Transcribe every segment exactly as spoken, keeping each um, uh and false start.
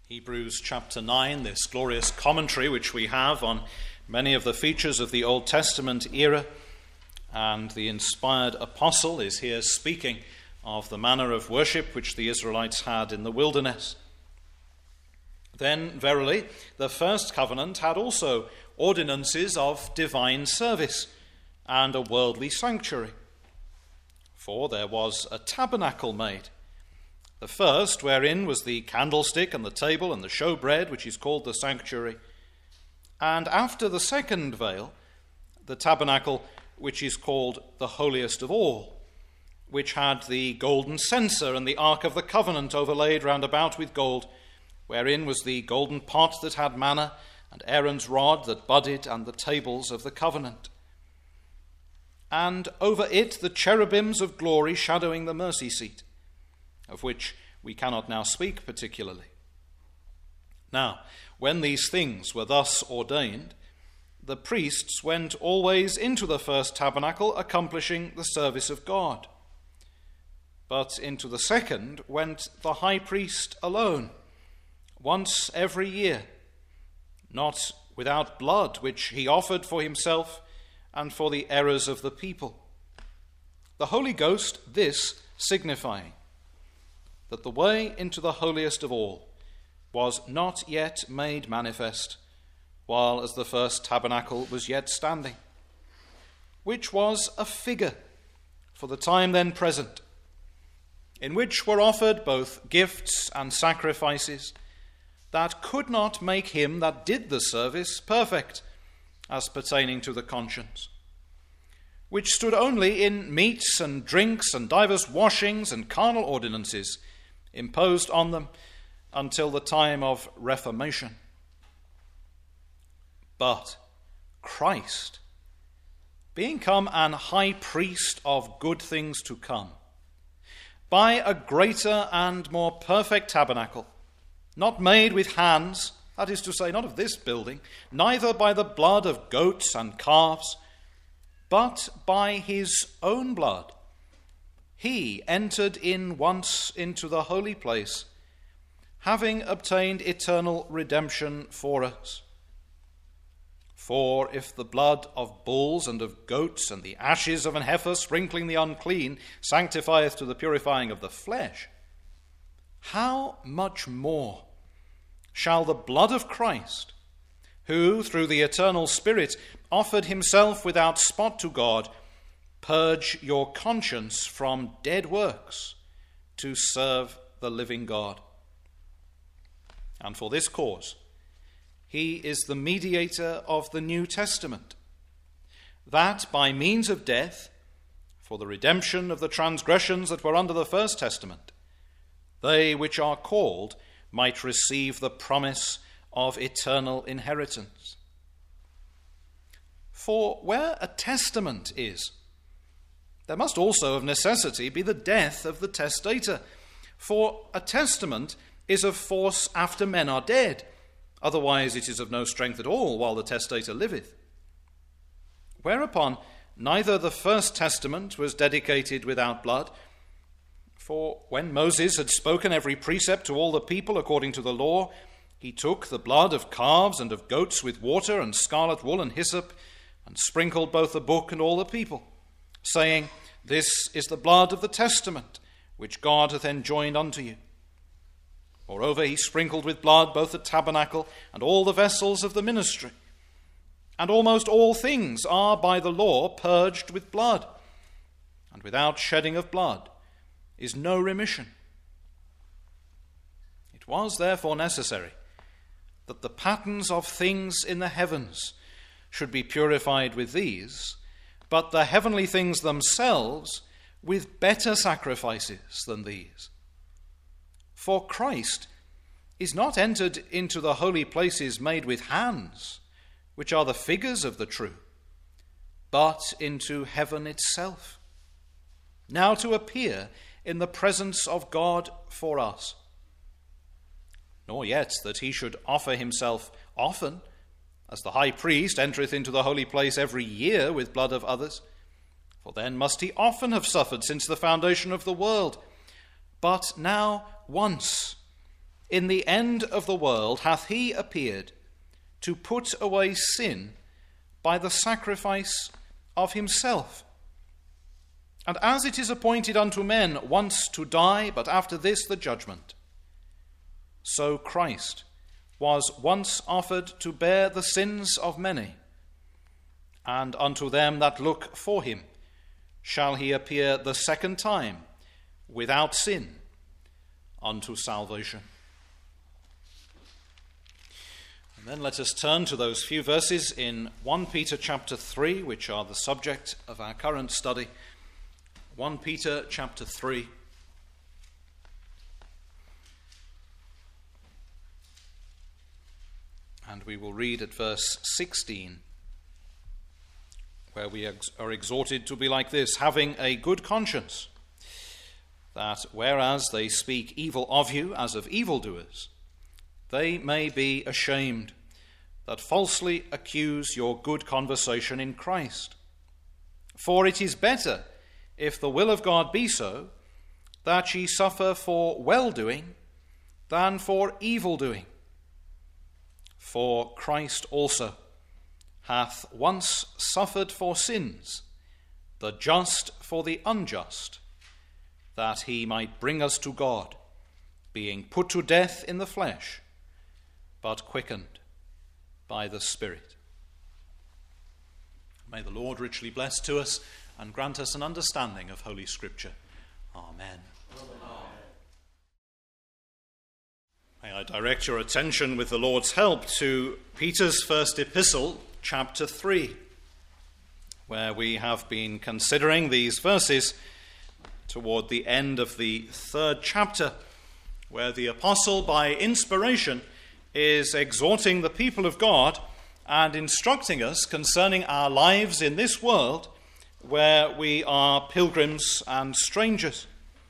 Hebrews chapter nine, this glorious commentary which we have on many of the features of the Old Testament era, and the inspired apostle is here speaking of the manner of worship which the Israelites had in the wilderness. Then, verily, the first covenant had also ordinances of divine service and a worldly sanctuary. For there was a tabernacle made, the first wherein was the candlestick and the table and the showbread, which is called the sanctuary. And after the second veil, the tabernacle which is called the holiest of all, which had the golden censer and the ark of the covenant overlaid round about with gold, wherein was the golden pot that had manna, and Aaron's rod that budded, and the tables of the covenant. And over it the cherubims of glory shadowing the mercy seat, of which we cannot now speak particularly. Now, when these things were thus ordained, the priests went always into the first tabernacle, accomplishing the service of God. But into the second went the high priest alone, once every year, not without blood, which he offered for himself and for the errors of the people. The Holy Ghost this signifying, that the way into the holiest of all was not yet made manifest, while as the first tabernacle was yet standing, which was a figure for the time then present, in which were offered both gifts and sacrifices that could not make him that did the service perfect, as pertaining to the conscience, which stood only in meats and drinks and divers washings and carnal ordinances, imposed on them until the time of Reformation. But Christ, being come an high priest of good things to come, by a greater and more perfect tabernacle, not made with hands, that is to say, not of this building, neither by the blood of goats and calves, but by his own blood, he entered in once into the holy place, having obtained eternal redemption for us. For if the blood of bulls and of goats and the ashes of an heifer sprinkling the unclean sanctifieth to the purifying of the flesh, how much more shall the blood of Christ, who through the eternal Spirit offered himself without spot to God, purge your conscience from dead works to serve the living God? And for this cause, he is the mediator of the New Testament, that by means of death, for the redemption of the transgressions that were under the first testament, they which are called might receive the promise of eternal inheritance. For where a testament is, there must also of necessity be the death of the testator. For a testament is of force after men are dead, otherwise it is of no strength at all while the testator liveth. Whereupon neither the first testament was dedicated without blood, for when Moses had spoken every precept to all the people according to the law, he took the blood of calves and of goats with water and scarlet wool and hyssop, and sprinkled both the book and all the people, saying, This is the blood of the testament, which God hath enjoined unto you. Moreover, he sprinkled with blood both the tabernacle and all the vessels of the ministry. And almost all things are by the law purged with blood, and without shedding of blood is no remission. It was therefore necessary that the patterns of things in the heavens should be purified with these, but the heavenly things themselves with better sacrifices than these. For Christ is not entered into the holy places made with hands, which are the figures of the true, but into heaven itself, now to appear in the presence of God for us. Nor yet that he should offer himself often, as the high priest entereth into the holy place every year with blood of others. For then must he often have suffered since the foundation of the world. But now once, in the end of the world hath he appeared to put away sin by the sacrifice of himself. And as it is appointed unto men once to die, but after this the judgment, so Christ was once offered to bear the sins of many, and unto them that look for him shall he appear the second time without sin unto salvation. And then let us turn to those few verses in First Peter chapter three, which are the subject of our current study. First Peter chapter three. And we will read at verse sixteen, where we are exhorted to be like this: having a good conscience, that whereas they speak evil of you as of evildoers, they may be ashamed that falsely accuse your good conversation in Christ. For it is better, if the will of God be so, that ye suffer for well-doing than for evil-doing. For Christ also hath once suffered for sins, the just for the unjust, that he might bring us to God, being put to death in the flesh, but quickened by the Spirit. May the Lord richly bless to us and grant us an understanding of Holy Scripture. Amen. Amen. May I direct your attention with the Lord's help to Peter's first epistle, chapter three, where we have been considering these verses toward the end of the third chapter, where the apostle, by inspiration, is exhorting the people of God and instructing us concerning our lives in this world where we are pilgrims and strangers.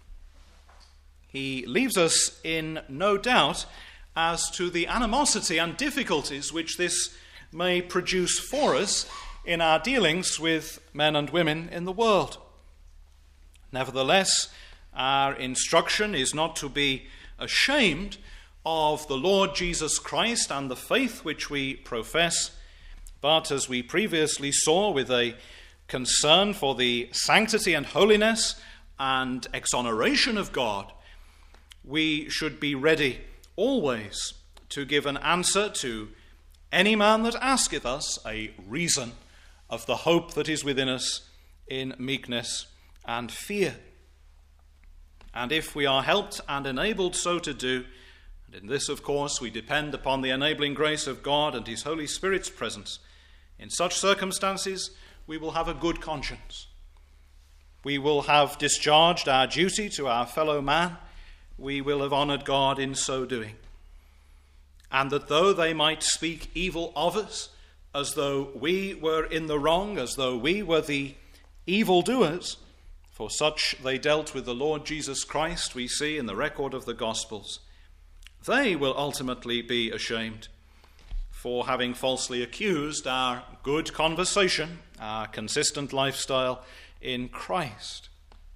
He leaves us in no doubt as to the animosity and difficulties which this may produce for us in our dealings with men and women in the world. Nevertheless, our instruction is not to be ashamed of the Lord Jesus Christ and the faith which we profess, but as we previously saw, with a concern for the sanctity and holiness and exoneration of God, we should be ready always to give an answer to any man that asketh us a reason of the hope that is within us in meekness and fear. And if we are helped and enabled so to do, and in this, of course, we depend upon the enabling grace of God and his Holy Spirit's presence, in such circumstances we will have a good conscience. We will have discharged our duty to our fellow man. We will have honoured God in so doing. And that though they might speak evil of us, as though we were in the wrong, as though we were the evildoers, for such they dealt with the Lord Jesus Christ, we see in the record of the Gospels, they will ultimately be ashamed for having falsely accused our good conversation, our consistent lifestyle in Christ.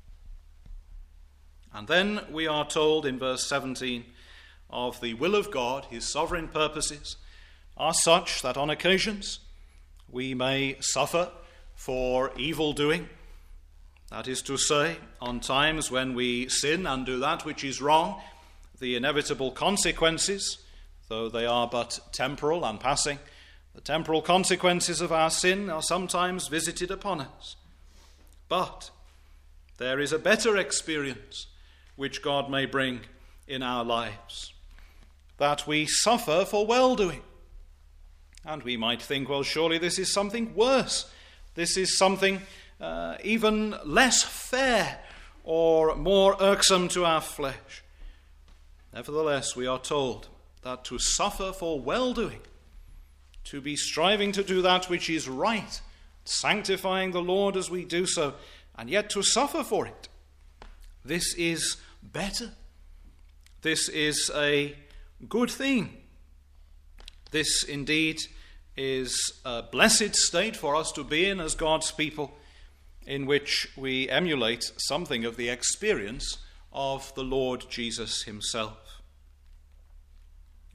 And then we are told in verse seventeen of the will of God. His sovereign purposes are such that on occasions we may suffer for evil doing. That is to say, on times when we sin and do that which is wrong, the inevitable consequences, though they are but temporal and passing, the temporal consequences of our sin are sometimes visited upon us. But there is a better experience which God may bring in our lives, that we suffer for well-doing. And we might think, well, surely this is something worse. This is something uh, even less fair or more irksome to our flesh. Nevertheless, we are told that to suffer for well-doing, to be striving to do that which is right, sanctifying the Lord as we do so, and yet to suffer for it, this is better. This is a good thing. This indeed is a blessed state for us to be in as God's people, in which we emulate something of the experience of the Lord Jesus himself.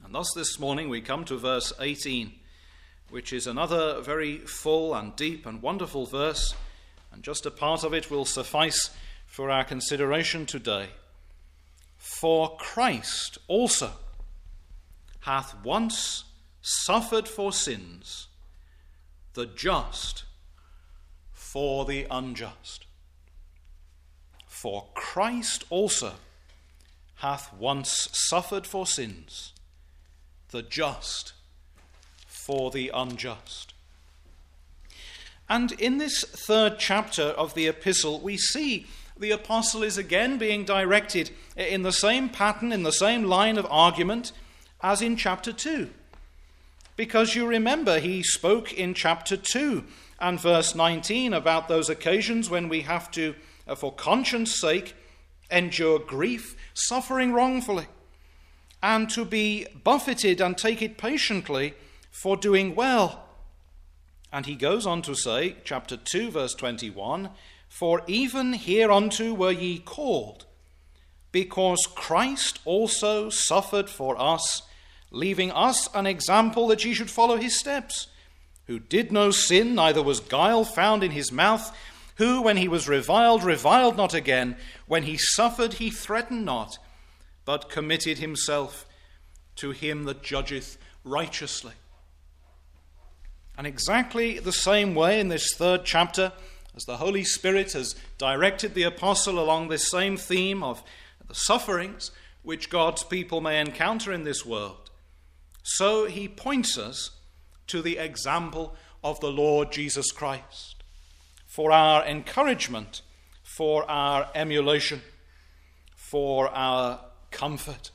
And thus this morning we come to verse eighteen, which is another very full and deep and wonderful verse, and just a part of it will suffice for our consideration today. For Christ also hath once suffered for sins, the just for the unjust. For Christ also hath once suffered for sins, the just for the unjust. And in this third chapter of the epistle, we see the apostle is again being directed in the same pattern, in the same line of argument as in chapter two. Because you remember he spoke in chapter two and verse nineteen about those occasions when we have to, for conscience sake, endure grief, suffering wrongfully, and to be buffeted and take it patiently for doing well. And he goes on to say, chapter two, verse twenty-one, for even hereunto were ye called, because Christ also suffered for us, leaving us an example that ye should follow his steps, who did no sin, neither was guile found in his mouth, who, when he was reviled, reviled not again, when he suffered, he threatened not, but committed himself to him that judgeth righteously. And exactly the same way in this third chapter, as the Holy Spirit has directed the apostle along this same theme of the sufferings which God's people may encounter in this world, so he points us to the example of the Lord Jesus Christ for our encouragement, for our emulation, for our comfort.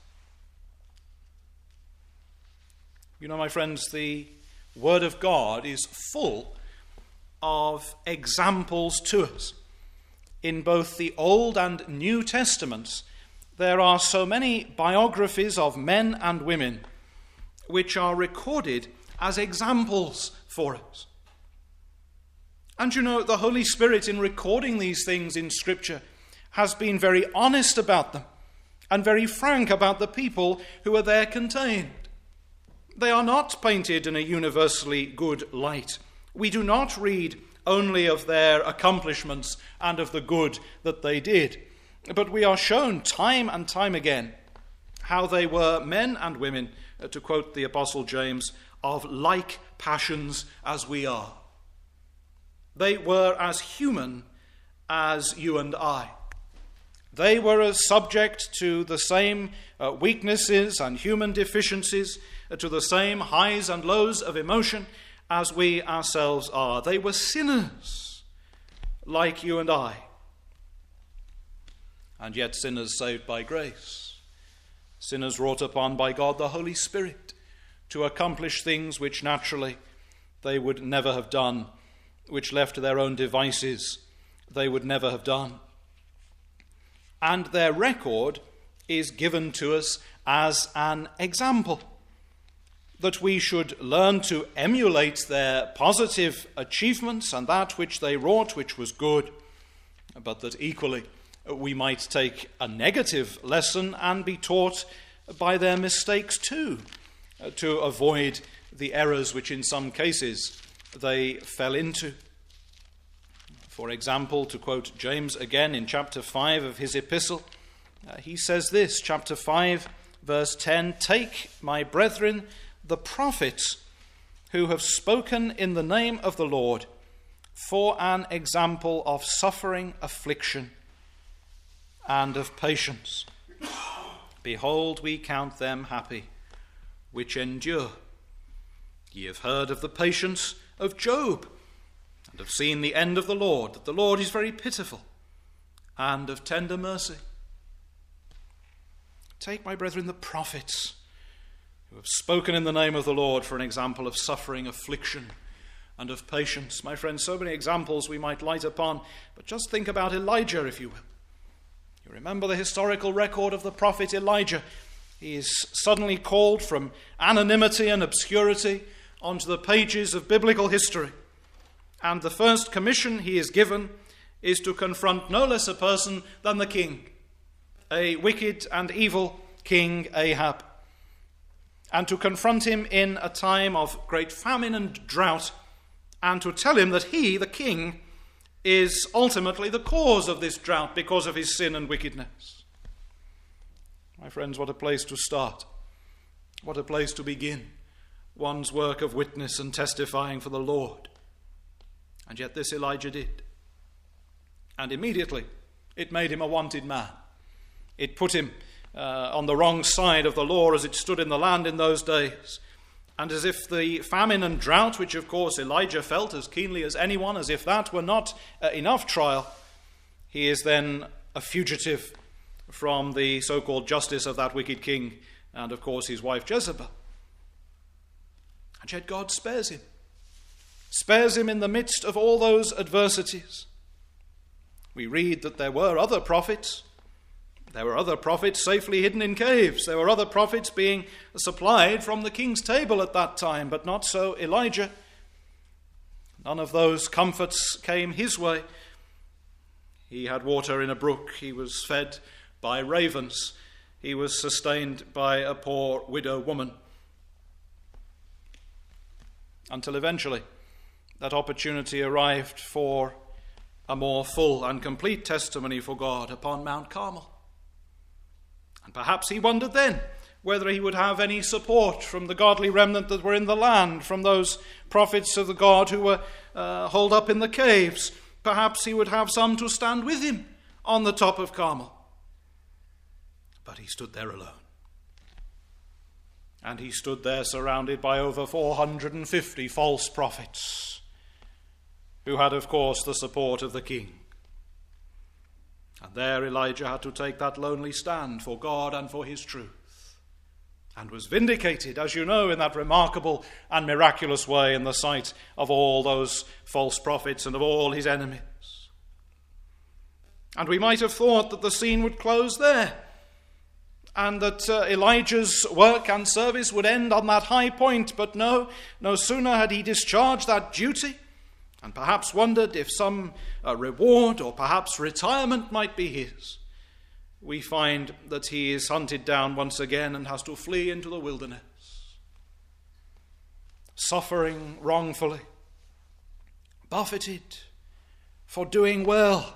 You know, my friends, the Word of God is full of examples to us. In both the Old and New Testaments, there are so many biographies of men and women which are recorded as examples for us. And you know, the Holy Spirit, in recording these things in Scripture, has been very honest about them and very frank about the people who are there contained. They are not painted in a universally good light. We do not read only of their accomplishments and of the good that they did, but we are shown time and time again how they were men and women, to quote the Apostle James, of like passions as we are. They were as human as you and I. They were as subject to the same uh, weaknesses and human deficiencies, uh, to the same highs and lows of emotion as we ourselves are. They were sinners like you and I, and yet sinners saved by grace, sinners wrought upon by God the Holy Spirit to accomplish things which naturally they would never have done, which left to their own devices they would never have done. And their record is given to us as an example, that we should learn to emulate their positive achievements and that which they wrought, which was good, but that equally we might take a negative lesson and be taught by their mistakes too, to avoid the errors which in some cases they fell into. For example, to quote James again in chapter five of his epistle, uh, he says this, chapter five, verse ten, take, my brethren, the prophets who have spoken in the name of the Lord for an example of suffering, affliction, and of patience. Behold, we count them happy which endure. Ye have heard of the patience of Job, and have seen the end of the Lord, that the Lord is very pitiful and of tender mercy. Take, my brethren, the prophets who have spoken in the name of the Lord for an example of suffering, affliction, and of patience. My friends, so many examples we might light upon, but just think about Elijah, if you will. You remember the historical record of the prophet Elijah. He is suddenly called from anonymity and obscurity onto the pages of biblical history. And the first commission he is given is to confront no less a person than the king, a wicked and evil King Ahab. and to confront him in a time of great famine and drought, and to tell him that he, the king, is ultimately the cause of this drought because of his sin and wickedness. My friends, what a place to start. What a place to begin one's work of witness and testifying for the Lord. And yet this Elijah did. And immediately it made him a wanted man. It put him uh, on the wrong side of the law as it stood in the land in those days. And as if the famine and drought, which of course Elijah felt as keenly as anyone, as if that were not uh, enough trial, he is then a fugitive from the so-called justice of that wicked king and of course his wife Jezebel. And yet God spares him. Spares him in the midst of all those adversities. We read that there were other prophets. There were other prophets safely hidden in caves. There were other prophets being supplied from the king's table at that time, but not so Elijah. None of those comforts came his way. He had water in a brook. He was fed by ravens. He was sustained by a poor widow woman. Until eventually that opportunity arrived for a more full and complete testimony for God upon Mount Carmel. And perhaps he wondered then whether he would have any support from the godly remnant that were in the land, from those prophets of the God who were uh, holed up in the caves. Perhaps he would have some to stand with him on the top of Carmel. But he stood there alone. And he stood there surrounded by over four hundred fifty false prophets, who had, of course, the support of the king. And there Elijah had to take that lonely stand for God and for his truth, and was vindicated, as you know, in that remarkable and miraculous way in the sight of all those false prophets and of all his enemies. And we might have thought that the scene would close there, and that uh, Elijah's work and service would end on that high point. But no, no sooner had he discharged that duty, and perhaps wondered if some uh, reward or perhaps retirement might be his, we find that he is hunted down once again and has to flee into the wilderness, suffering wrongfully, buffeted for doing well.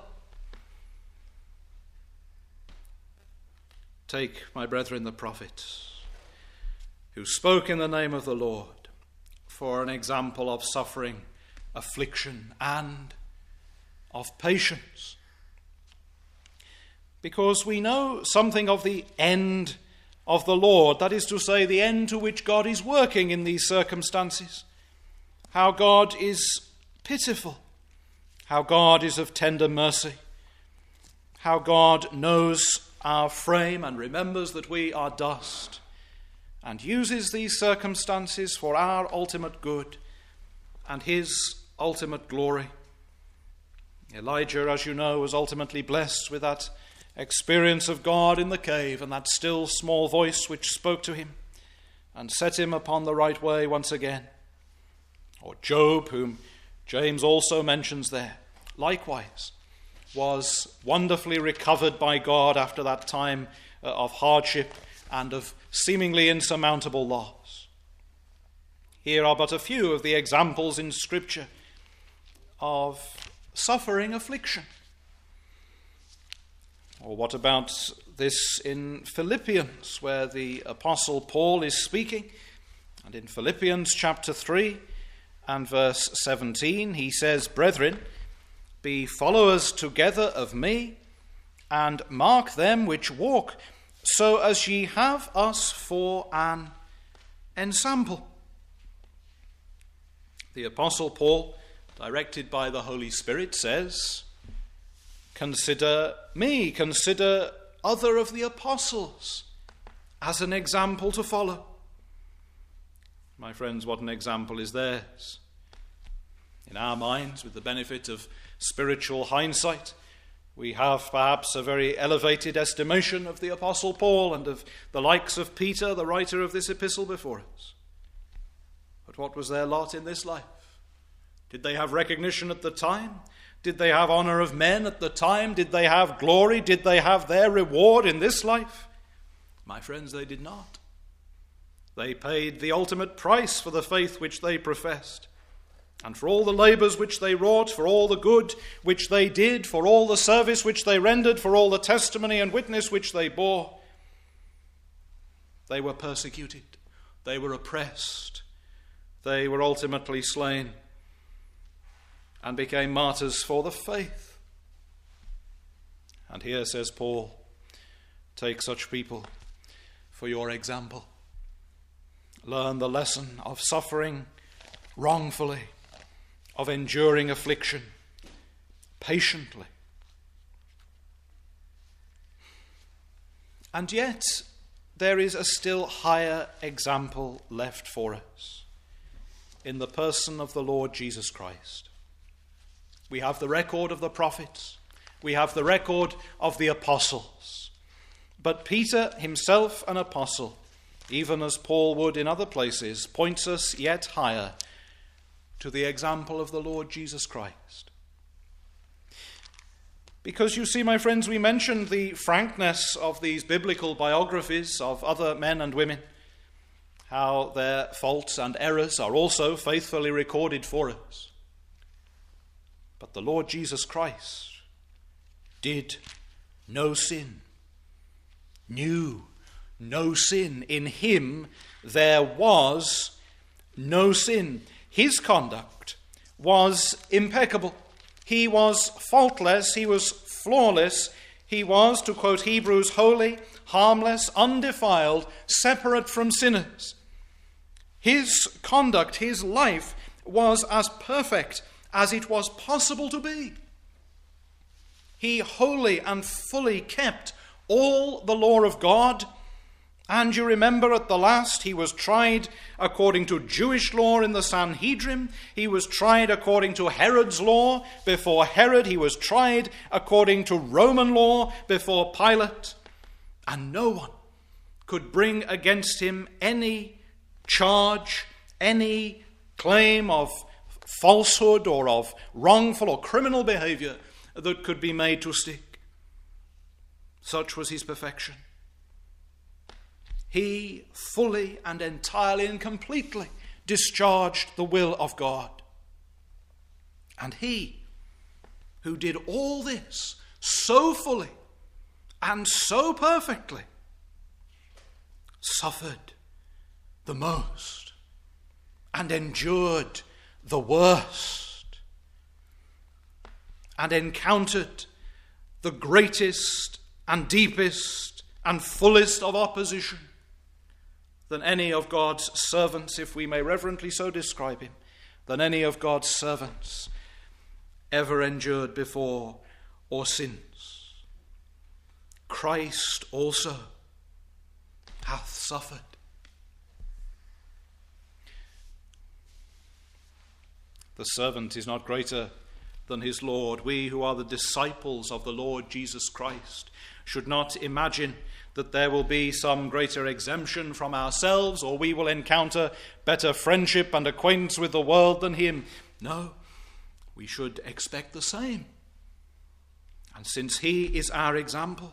Take, my brethren, the prophets, who spoke in the name of the Lord, for an example of suffering, affliction, and of patience. Because we know something of the end of the Lord, that is to say, the end to which God is working in these circumstances. How God is pitiful, how God is of tender mercy, how God knows our frame and remembers that we are dust, and uses these circumstances for our ultimate good and his ultimate glory. Elijah, as you know, was ultimately blessed with that experience of God in the cave and that still small voice which spoke to him and set him upon the right way once again. Or Job, whom James also mentions there, likewise was wonderfully recovered by God after that time uh, of hardship and of seemingly insurmountable loss. Here are but a few of the examples in Scripture of suffering affliction. Or what about this in Philippians, where the Apostle Paul is speaking? And in Philippians chapter three and verse seventeen, he says, "Brethren, be followers together of me, and mark them which walk, so as ye have us for an ensample." The Apostle Paul, directed by the Holy Spirit, says, consider me, consider other of the apostles as an example to follow. My friends, what an example is theirs. In our minds, with the benefit of spiritual hindsight, we have perhaps a very elevated estimation of the Apostle Paul and of the likes of Peter, the writer of this epistle before us. But what was their lot in this life? Did they have recognition at the time? Did they have honor of men at the time? Did they have glory? Did they have their reward in this life? My friends, they did not. They paid the ultimate price for the faith which they professed, and for all the labours which they wrought, for all the good which they did, for all the service which they rendered, for all the testimony and witness which they bore. They were persecuted, they were oppressed, they were ultimately slain, and became martyrs for the faith. And here, says Paul, take such people for your example. Learn the lesson of suffering wrongfully, of enduring affliction patiently. And yet, there is a still higher example left for us in the person of the Lord Jesus Christ. We have the record of the prophets. We have the record of the apostles. But Peter, himself an apostle, even as Paul would in other places, points us yet higher to the example of the Lord Jesus Christ. Because you see, my friends, we mentioned the frankness of these biblical biographies of other men and women, how their faults and errors are also faithfully recorded for us. But the Lord Jesus Christ did no sin, knew no sin. In him there was no sin. His conduct was impeccable. He was faultless. He was flawless. He was, to quote Hebrews, holy, harmless, undefiled, separate from sinners. His conduct, his life, was as perfect as it was possible to be. He wholly and fully kept all the law of God. And you remember at the last he was tried according to Jewish law in the Sanhedrin. He was tried according to Herod's law before Herod. He was tried according to Roman law before Pilate. And no one could bring against him any charge, any claim of falsehood or of wrongful or criminal behavior that could be made to stick. Such was his perfection. He fully and entirely and completely discharged the will of God. And he, who did all this so fully and so perfectly, suffered the most and endured the worst and encountered the greatest and deepest and fullest of opposition than any of God's servants, if we may reverently so describe him, than any of God's servants ever endured before or since. Christ also hath suffered. The servant is not greater than his Lord. We who are the disciples of the Lord Jesus Christ should not imagine that there will be some greater exemption from ourselves, or we will encounter better friendship and acquaintance with the world than him. No, we should expect the same. And since he is our example,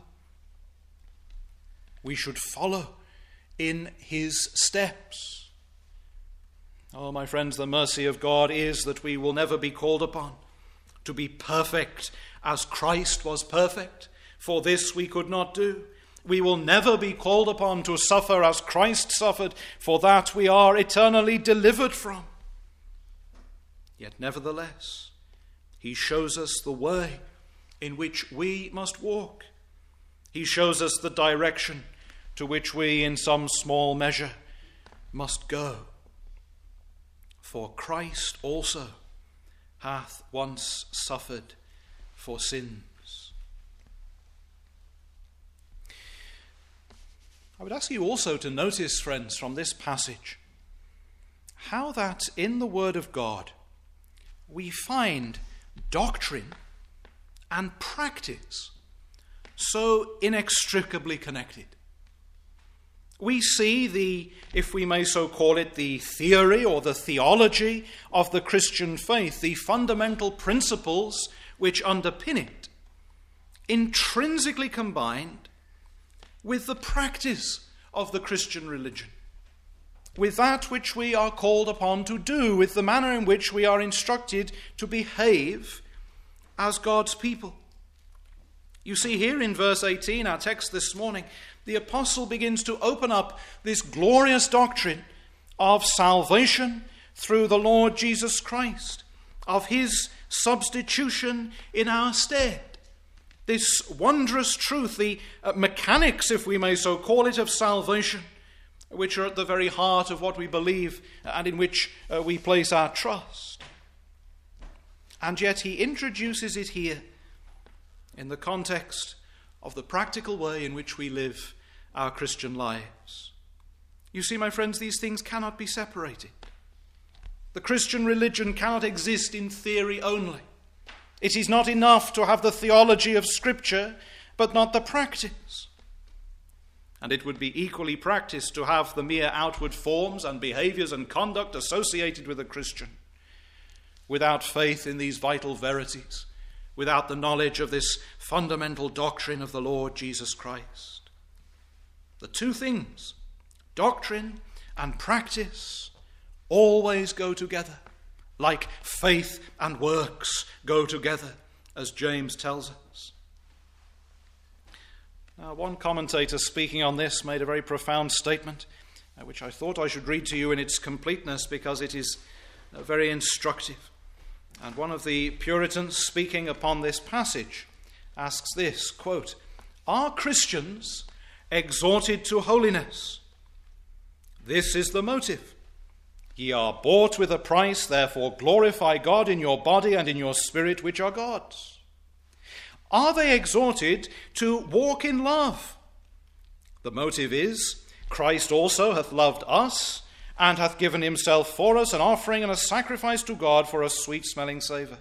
we should follow in his steps. Oh, my friends, the mercy of God is that we will never be called upon to be perfect as Christ was perfect, for this we could not do. We will never be called upon to suffer as Christ suffered, for that we are eternally delivered from. Yet nevertheless, he shows us the way in which we must walk. He shows us the direction to which we, in some small measure, must go. For Christ also hath once suffered for sins. I would ask you also to notice, friends, from this passage, how that in the Word of God we find doctrine and practice so inextricably connected. We see the, if we may so call it, the theory or the theology of the Christian faith, the fundamental principles which underpin it, intrinsically combined with the practice of the Christian religion. with that which we are called upon to do, with the manner in which we are instructed to behave as God's people. You see here in verse eighteen, our text this morning, the apostle begins to open up this glorious doctrine of salvation through the Lord Jesus Christ, of his substitution in our stead. This wondrous truth, the uh, mechanics, if we may so call it, of salvation, which are at the very heart of what we believe and in which uh, we place our trust. And yet he introduces it here in the context of the practical way in which we live our Christian lives. You see, my friends, these things cannot be separated. The Christian religion cannot exist in theory only. It is not enough to have the theology of Scripture, but not the practice. And it would be equally practiced to have the mere outward forms and behaviors and conduct associated with a Christian, without faith in these vital verities, without the knowledge of this fundamental doctrine of the Lord Jesus Christ. The two things, doctrine and practice, always go together, like faith and works go together, as James tells us. Now, one commentator speaking on this made a very profound statement, uh, which I thought I should read to you in its completeness because it is uh, very instructive. And one of the Puritans speaking upon this passage asks this, quote, "Are Christians exhorted to holiness? This is the motive. Ye are bought with a price, therefore glorify God in your body and in your spirit, which are God's. Are they exhorted to walk in love? The motive is, Christ also hath loved us, and hath given himself for us, an offering and a sacrifice to God for a sweet-smelling savour.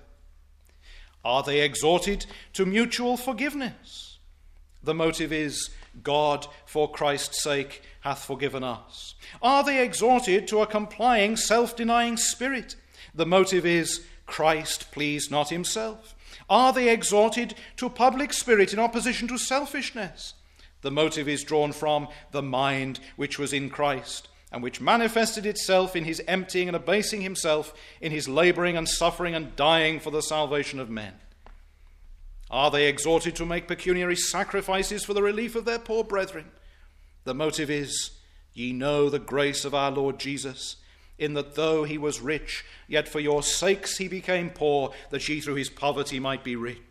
Are they exhorted to mutual forgiveness? The motive is, God, for Christ's sake, hath forgiven us. Are they exhorted to a complying, self-denying spirit? The motive is, Christ pleased not himself. Are they exhorted to public spirit in opposition to selfishness? The motive is drawn from the mind which was in Christ, and which manifested itself in his emptying and abasing himself, in his labouring and suffering and dying for the salvation of men. Are they exhorted to make pecuniary sacrifices for the relief of their poor brethren? The motive is, ye know the grace of our Lord Jesus, in that though he was rich, yet for your sakes he became poor, that ye through his poverty might be rich.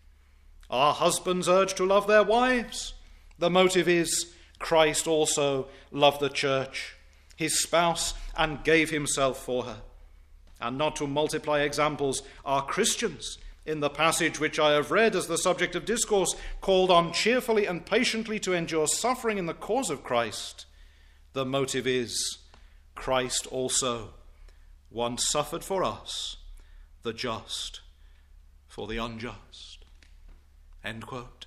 Are husbands urged to love their wives? The motive is, Christ also loved the church, his spouse, and gave himself for her. And not to multiply examples, are Christians, in the passage which I have read as the subject of discourse, called on cheerfully and patiently to endure suffering in the cause of Christ? The motive is, Christ also once suffered for us, the just for the unjust." End quote.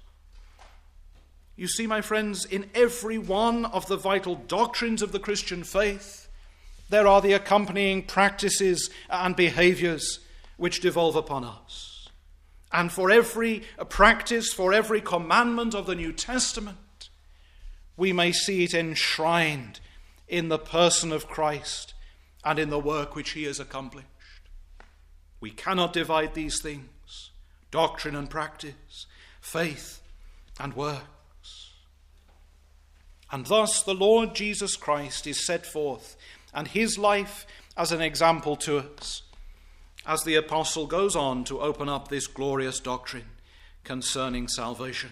You see, my friends, in every one of the vital doctrines of the Christian faith, there are the accompanying practices and behaviors which devolve upon us. And for every practice, for every commandment of the New Testament, we may see it enshrined in the person of Christ and in the work which he has accomplished. We cannot divide these things, doctrine and practice, faith and works. And thus the Lord Jesus Christ is set forth, and his life as an example to us, as the apostle goes on to open up this glorious doctrine concerning salvation.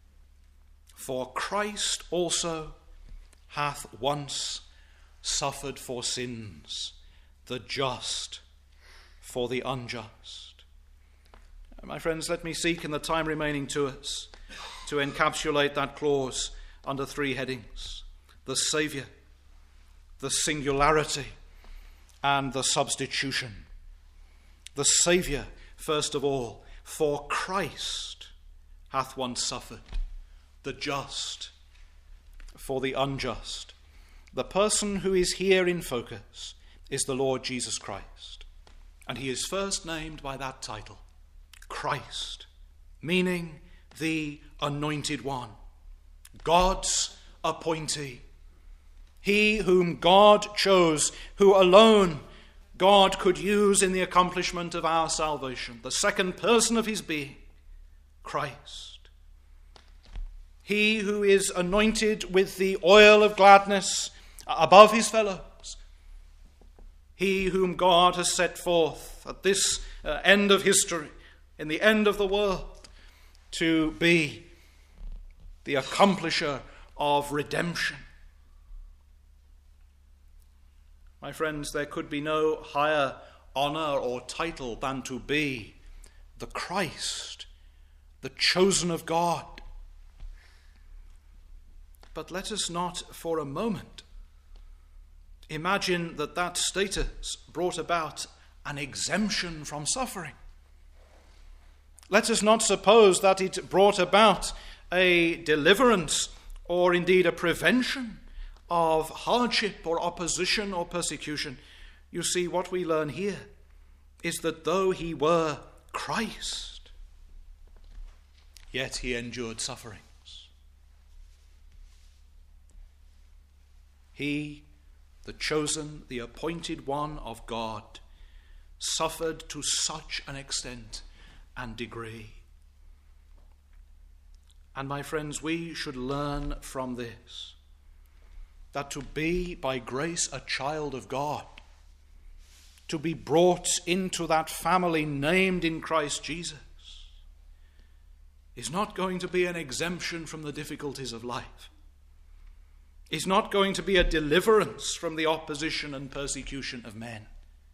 For Christ also hath once suffered for sins, the just for the unjust. My friends, let me seek in the time remaining to us to encapsulate that clause under three headings: the Saviour, the singularity, and the substitution. The Saviour, first of all, for Christ hath once suffered, the just for the unjust. The person who is here in focus is the Lord Jesus Christ, and he is first named by that title, Christ, meaning the Anointed One, God's appointee. He whom God chose, who alone God could use in the accomplishment of our salvation, the second person of his being, Christ. He who is anointed with the oil of gladness above his fellows. He whom God has set forth at this uh, end of history, in the end of the world, to be the accomplisher of redemption. My friends, there could be no higher honor or title than to be the Christ, the chosen of God. But let us not for a moment imagine that that status brought about an exemption from suffering. Let us not suppose that it brought about a deliverance or indeed a prevention of hardship or opposition or persecution. You see, what we learn here is that though he were Christ, yet he endured sufferings. He, the chosen, the appointed one of God, suffered to such an extent and degree. And my friends, we should learn from this that to be by grace a child of God, to be brought into that family named in Christ Jesus, is not going to be an exemption from the difficulties of life. Is not going to be a deliverance from the opposition and persecution of men.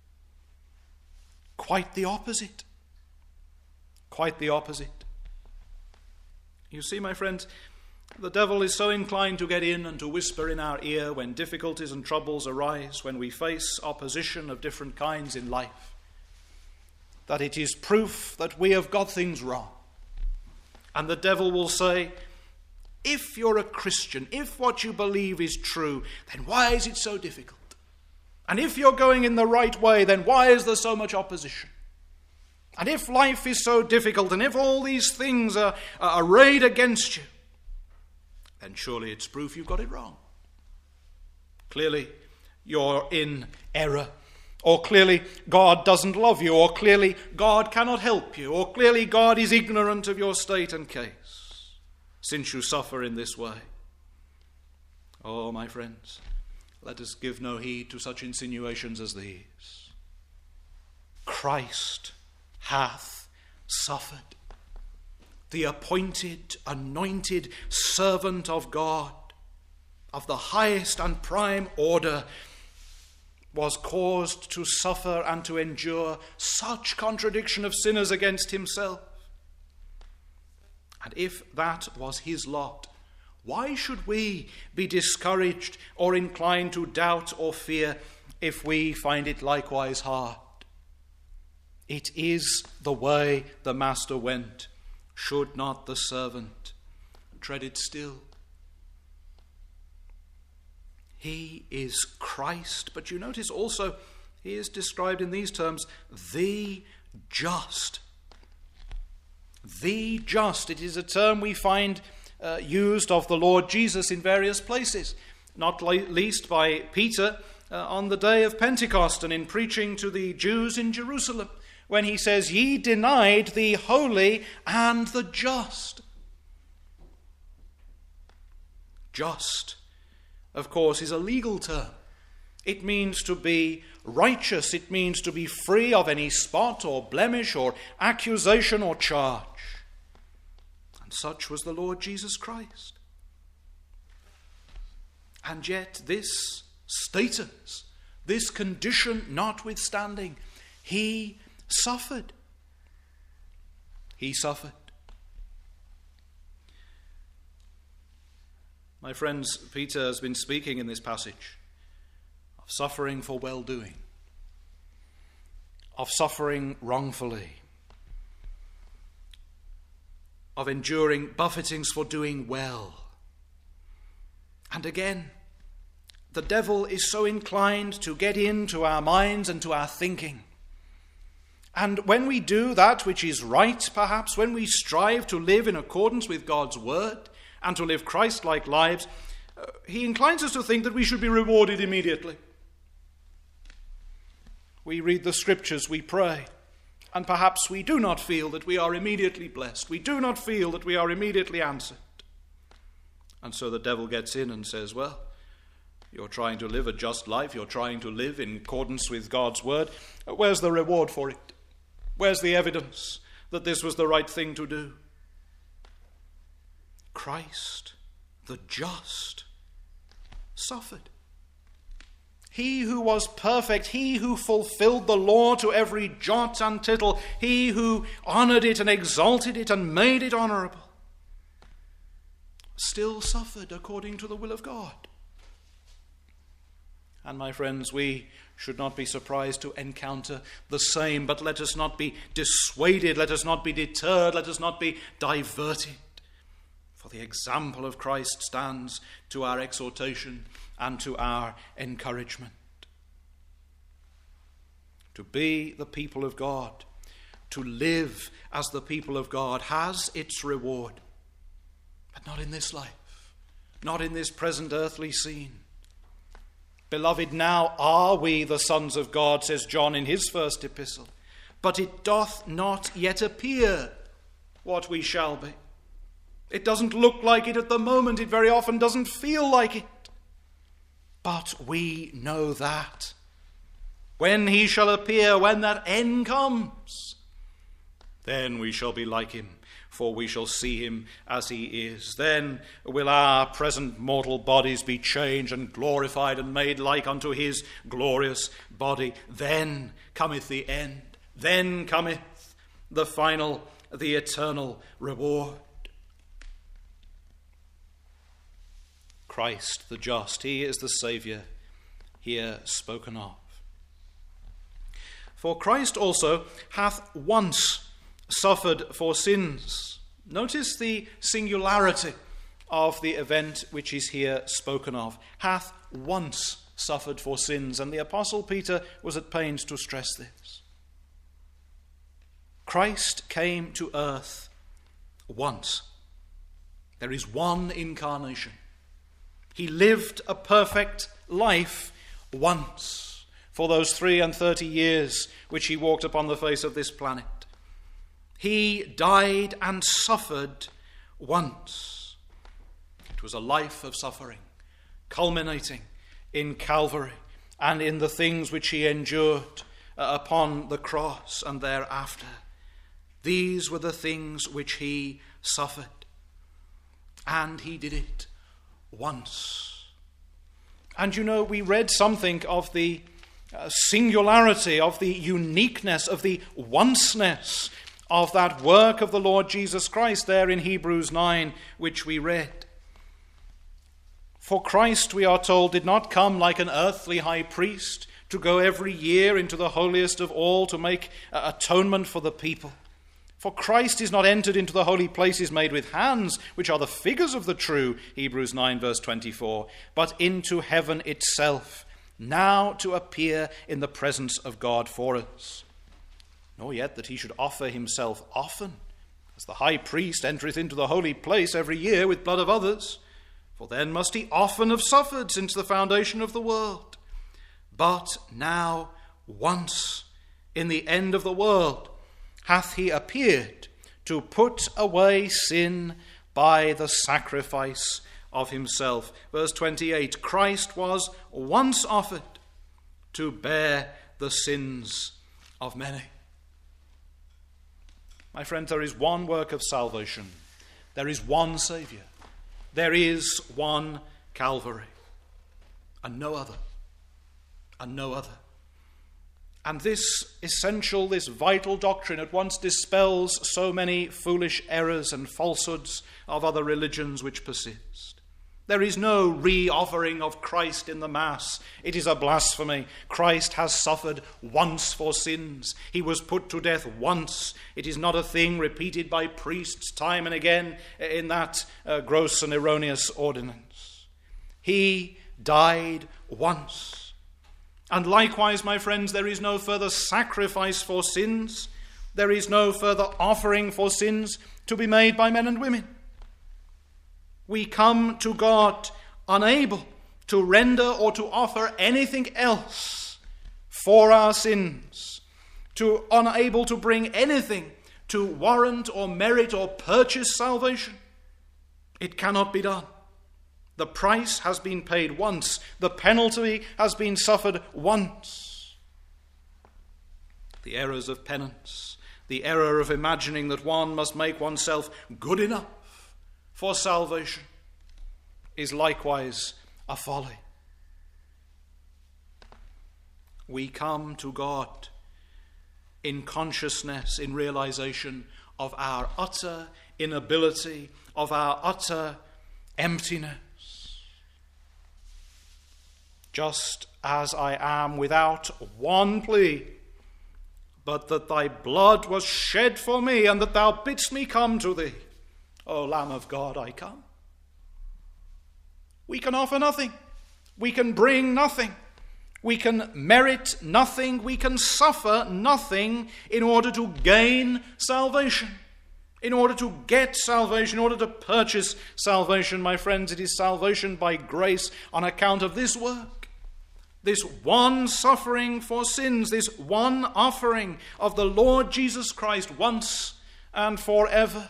Quite the opposite. Quite the opposite. You see, my friends, the devil is so inclined to get in and to whisper in our ear when difficulties and troubles arise, when we face opposition of different kinds in life, that it is proof that we have got things wrong. And the devil will say, if you're a Christian, if what you believe is true, then why is it so difficult? And if you're going in the right way, then why is there so much opposition? And if life is so difficult, and if all these things are, are arrayed against you, then surely it's proof you've got it wrong. Clearly, you're in error. Or clearly, God doesn't love you. Or clearly, God cannot help you. Or clearly, God is ignorant of your state and case, since you suffer in this way. Oh, my friends, let us give no heed to such insinuations as these. Christ hath suffered. The appointed, anointed servant of God, of the highest and prime order, was caused to suffer and to endure such contradiction of sinners against himself. And if that was his lot, why should we be discouraged or inclined to doubt or fear if we find it likewise hard? It is the way the master went. Should not the servant tread it still? He is Christ, but you notice also he is described in these terms, the just. The just. It is a term we find uh, used of the Lord Jesus in various places, not least by Peter uh, on the day of Pentecost and in preaching to the Jews in Jerusalem, when he says, ye denied the holy and the just. Just, of course, is a legal term. It means to be righteous. It means to be free of any spot or blemish or accusation or charge. And such was the Lord Jesus Christ. And yet this status, this condition notwithstanding, he suffered. He suffered. My friends, Peter has been speaking in this passage of suffering for well-doing, of suffering wrongfully, of enduring buffetings for doing well. And again, the devil is so inclined to get into our minds and to our thinking. And when we do that which is right, perhaps, when we strive to live in accordance with God's word and to live Christ-like lives, uh, he inclines us to think that we should be rewarded immediately. We read the scriptures, we pray, and perhaps we do not feel that we are immediately blessed. We do not feel that we are immediately answered. And so the devil gets in and says, well, you're trying to live a just life. You're trying to live in accordance with God's word. Where's the reward for it? Where's the evidence that this was the right thing to do? Christ, the just, suffered. He who was perfect, he who fulfilled the law to every jot and tittle, he who honored it and exalted it and made it honorable, still suffered according to the will of God. And my friends, we should not be surprised to encounter the same, but let us not be dissuaded, let us not be deterred, let us not be diverted. For the example of Christ stands to our exhortation and to our encouragement. To be the people of God, to live as the people of God, has its reward, but not in this life, not in this present earthly scene. Beloved, now are we the sons of God, says John in his first epistle, but it doth not yet appear what we shall be. It doesn't look like it at the moment. It very often doesn't feel like it. But we know that when he shall appear, when that end comes, then we shall be like him, for we shall see him as he is. Then will our present mortal bodies be changed and glorified and made like unto his glorious body. Then cometh the end. Then cometh the final, the eternal reward. Christ the just, he is the Saviour here spoken of. For Christ also hath once suffered for sins. Notice the singularity of the event which is here spoken of. Hath once suffered for sins. And the Apostle Peter was at pains to stress this. Christ came to earth once. There is one incarnation. He lived a perfect life once for those three and thirty years which he walked upon the face of this planet. He died and suffered once. It was a life of suffering, culminating in Calvary and in the things which he endured upon the cross and thereafter. These were the things which he suffered. And he did it once. And you know, we read something of the uh, singularity, of the uniqueness, of the onceness of that work of the Lord Jesus Christ there in Hebrews nine, which we read. For Christ, we are told, did not come like an earthly high priest to go every year into the holiest of all to make uh, atonement for the people. For Christ is not entered into the holy places made with hands, which are the figures of the true, Hebrews nine verse twenty-four, but into heaven itself, now to appear in the presence of God for us. Nor yet that he should offer himself often, as the high priest entereth into the holy place every year with blood of others, for then must he often have suffered since the foundation of the world. But now once, in the end of the world, hath he appeared to put away sin by the sacrifice of himself. Verse twenty-eight, Christ was once offered to bear the sins of many. My friends, there is one work of salvation. There is one Saviour. There is one Calvary. And no other. And no other. And this essential, this vital doctrine at once dispels so many foolish errors and falsehoods of other religions which persist. There is no re-offering of Christ in the Mass. It is a blasphemy. Christ has suffered once for sins. He was put to death once. It is not a thing repeated by priests time and again in that uh, gross and erroneous ordinance. He died once. And likewise, my friends, there is no further sacrifice for sins. There is no further offering for sins to be made by men and women. We come to God unable to render or to offer anything else for our sins, to unable to bring anything to warrant or merit or purchase salvation. It cannot be done. The price has been paid once. The penalty has been suffered once. The errors of penance, the error of imagining that one must make oneself good enough for salvation, is likewise a folly. We come to God in consciousness, in realization of our utter inability, of our utter emptiness. Just as I am without one plea, but that thy blood was shed for me, and that thou bidst me come to thee. O Lamb of God, I come. We can offer nothing. We can bring nothing. We can merit nothing. We can suffer nothing in order to gain salvation. In order to get salvation, in order to purchase salvation, my friends, it is salvation by grace on account of this work. This one suffering for sins, this one offering of the Lord Jesus Christ once and forever.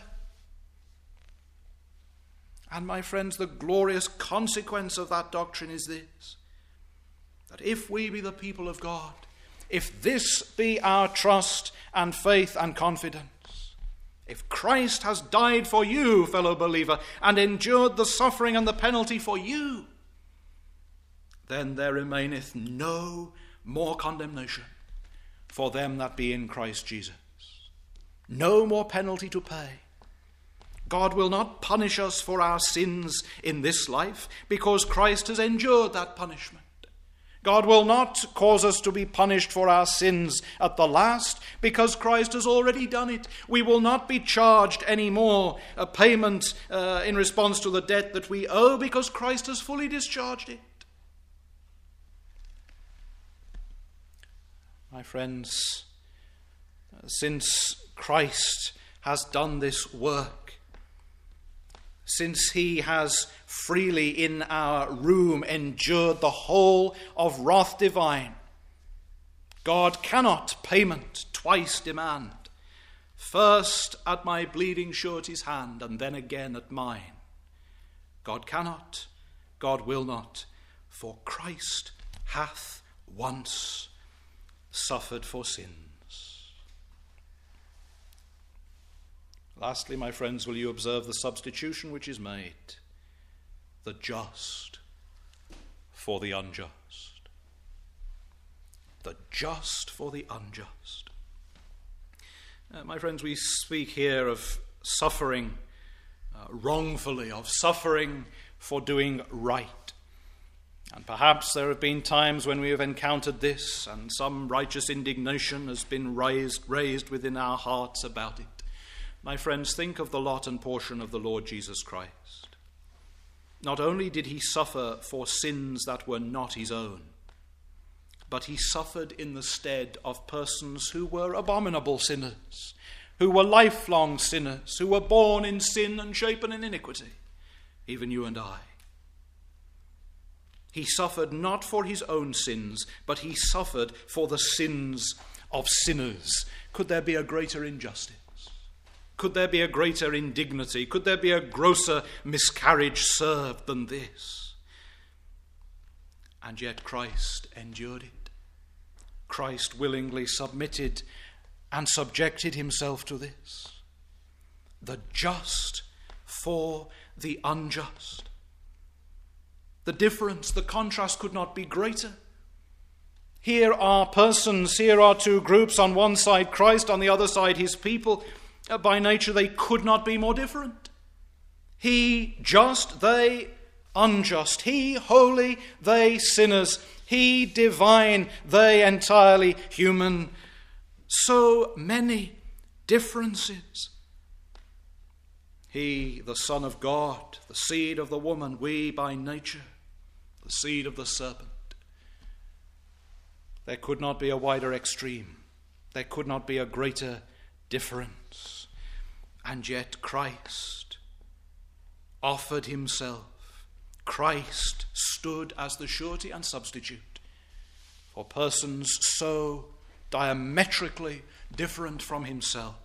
And my friends, the glorious consequence of that doctrine is this: that if we be the people of God, if this be our trust and faith and confidence, if Christ has died for you, fellow believer, and endured the suffering and the penalty for you, then there remaineth no more condemnation for them that be in Christ Jesus. No more penalty to pay. God will not punish us for our sins in this life, because Christ has endured that punishment. God will not cause us to be punished for our sins at the last, because Christ has already done it. We will not be charged any more a payment uh, in response to the debt that we owe, because Christ has fully discharged it. My friends, since Christ has done this work, since he has freely in our room endured the whole of wrath divine, God cannot payment twice demand, first at my bleeding surety's hand, and then again at mine. God cannot, God will not, for Christ hath once suffered for sins. Lastly, my friends, will you observe the substitution which is made? The just for the unjust. The just for the unjust. Uh, my friends, we speak here of suffering uh, wrongfully, of suffering for doing right. And perhaps there have been times when we have encountered this, and some righteous indignation has been raised, raised within our hearts about it. My friends, think of the lot and portion of the Lord Jesus Christ. Not only did he suffer for sins that were not his own, but he suffered in the stead of persons who were abominable sinners, who were lifelong sinners, who were born in sin and shapen in iniquity, even you and I. He suffered not for his own sins, but he suffered for the sins of sinners. Could there be a greater injustice? Could there be a greater indignity? Could there be a grosser miscarriage served than this? And yet Christ endured it. Christ willingly submitted and subjected himself to this. The just for the unjust. The difference, the contrast could not be greater. Here are persons, here are two groups, on one side Christ, on the other side his people. By nature they could not be more different. He just, they unjust. He holy, they sinners. He divine, they entirely human. So many differences. He, the Son of God, the seed of the woman, we by nature, the seed of the serpent. There could not be a wider extreme. There could not be a greater difference. And yet Christ offered himself Christ stood as the surety and substitute for persons so diametrically different from himself.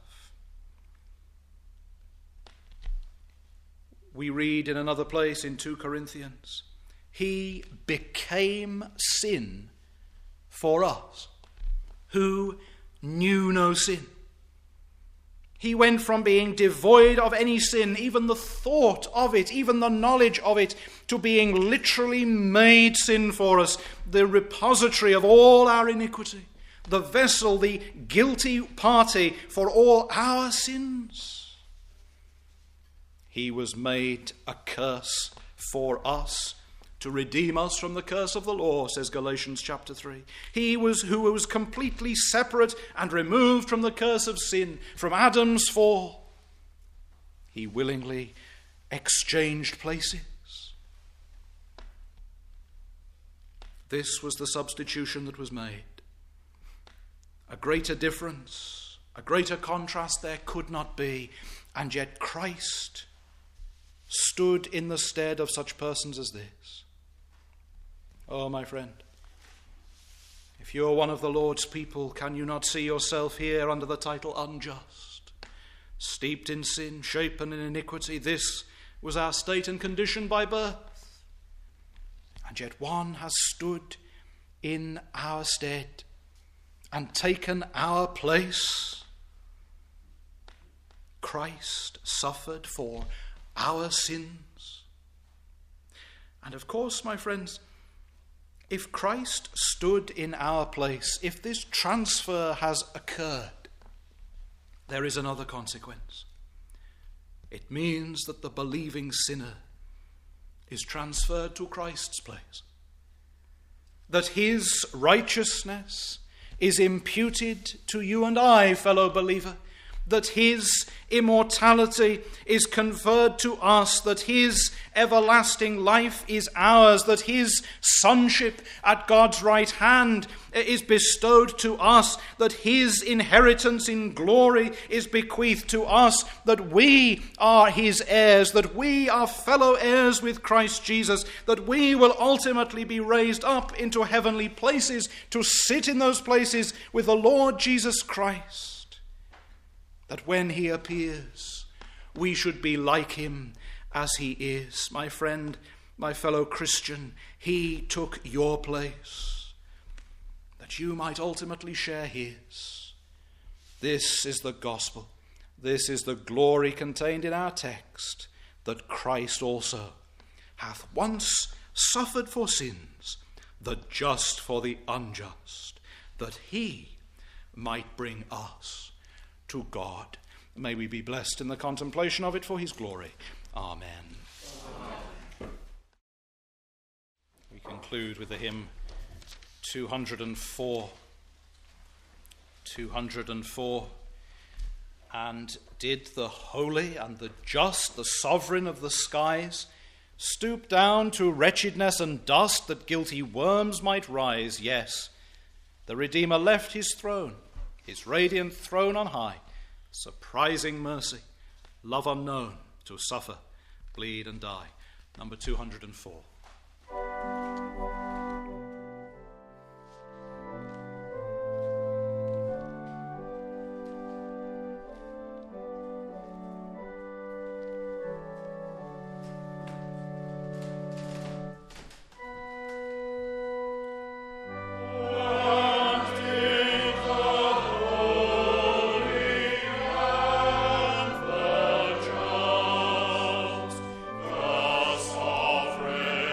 We read in another place in Second Corinthians, he became sin for us who knew no sin. He went from being devoid of any sin, even the thought of it, even the knowledge of it, to being literally made sin for us, the repository of all our iniquity, the vessel, the guilty party for all our sins. He was made a curse for us, to redeem us from the curse of the law, says Galatians chapter three. He was who was completely separate and removed from the curse of sin, from Adam's fall. He willingly exchanged places. This was the substitution that was made. A greater difference, a greater contrast there could not be, and yet Christ stood in the stead of such persons as this. Oh, my friend, if you're one of the Lord's people, can you not see yourself here under the title unjust? Steeped in sin, shapen in iniquity, this was our state and condition by birth. And yet one has stood in our stead and taken our place. Christ suffered for our sins. And of course, my friends, if Christ stood in our place, if this transfer has occurred, there is another consequence. It means that the believing sinner is transferred to Christ's place. That his righteousness is imputed to you and I, fellow believer. That his immortality is conferred to us, that his everlasting life is ours, that his sonship at God's right hand is bestowed to us, that his inheritance in glory is bequeathed to us, that we are his heirs, that we are fellow heirs with Christ Jesus, that we will ultimately be raised up into heavenly places to sit in those places with the Lord Jesus Christ. That when he appears, we should be like him as he is. My friend, my fellow Christian, he took your place, that you might ultimately share his. This is the gospel. This is the glory contained in our text, that Christ also hath once suffered for sins, the just for the unjust, that he might bring us to God. May we be blessed in the contemplation of it for his glory. Amen. Amen. We conclude with the hymn two hundred four. two hundred four. And did the holy and the just, the sovereign of the skies, stoop down to wretchedness and dust that guilty worms might rise? Yes, the Redeemer left his throne, his radiant throne on high, surprising mercy, love unknown, to suffer, bleed and die. Number two hundred four. Sovereign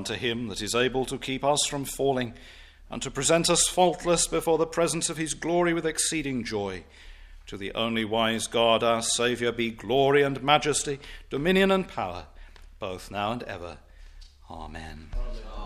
unto him that is able to keep us from falling, and to present us faultless before the presence of his glory with exceeding joy. To the only wise God, our Saviour, be glory and majesty, dominion and power, both now and ever. Amen. Amen.